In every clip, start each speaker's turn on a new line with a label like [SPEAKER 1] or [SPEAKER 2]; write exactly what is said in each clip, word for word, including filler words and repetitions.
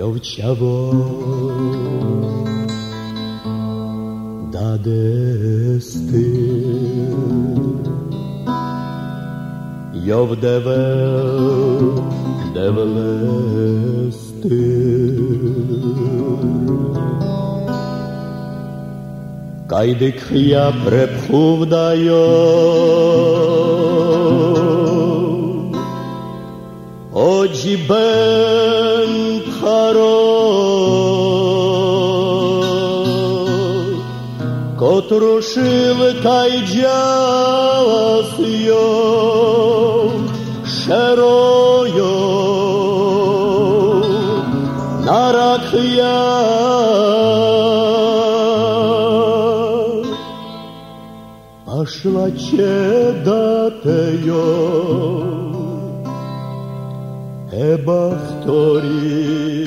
[SPEAKER 1] jovčavo dade styr Jov devel devele styr Kajdik ja prepłuvdajo Ođi ben pcharo Kotrušil kaj džalas jo Šerojo Narak ja Pašla će datejo Eba htori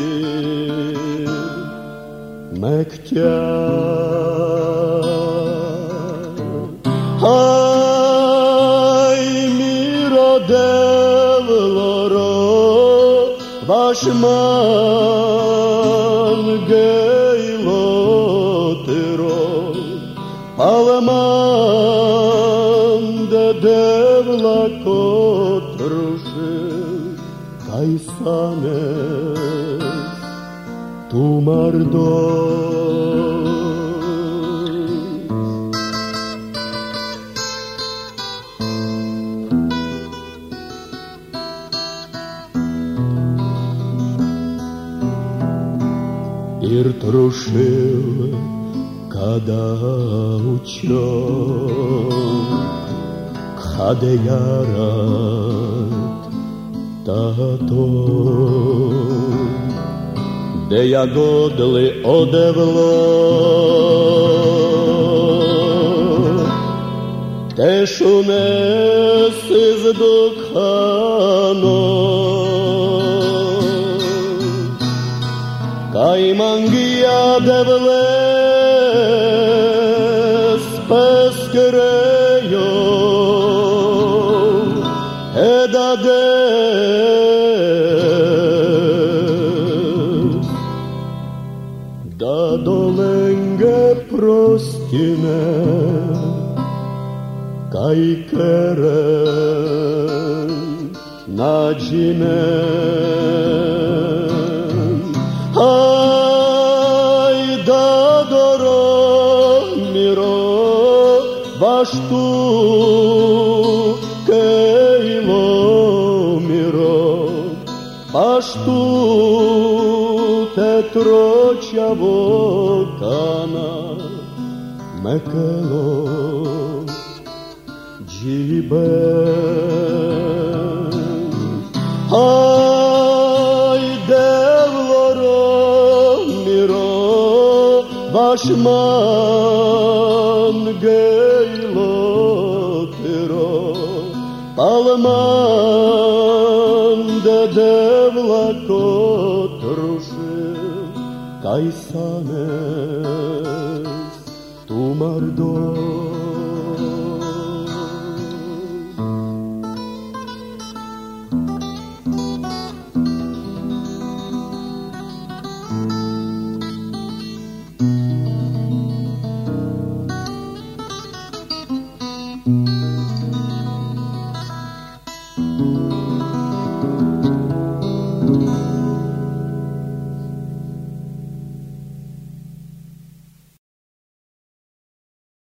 [SPEAKER 1] mektja Aj miro devloro Vašman gejlotiro Paleman de devla kotrušil Kaj sanes tu mardo Ir trušil kada učom Kade jarat tato De jagodli odevlo Te šunes iz dukhano Kaj mangija devle speskrejo Edade Da dolenge prostine Kaj keren nađine Aj da doro miro Baš tu kejlo miro Baš tu te tročavo kana Mekelo džiben Aj devloro miro Vašman gejlotiro Paleman de devla kotrušil Kaj sanes tu mardo
[SPEAKER 2] Thank you.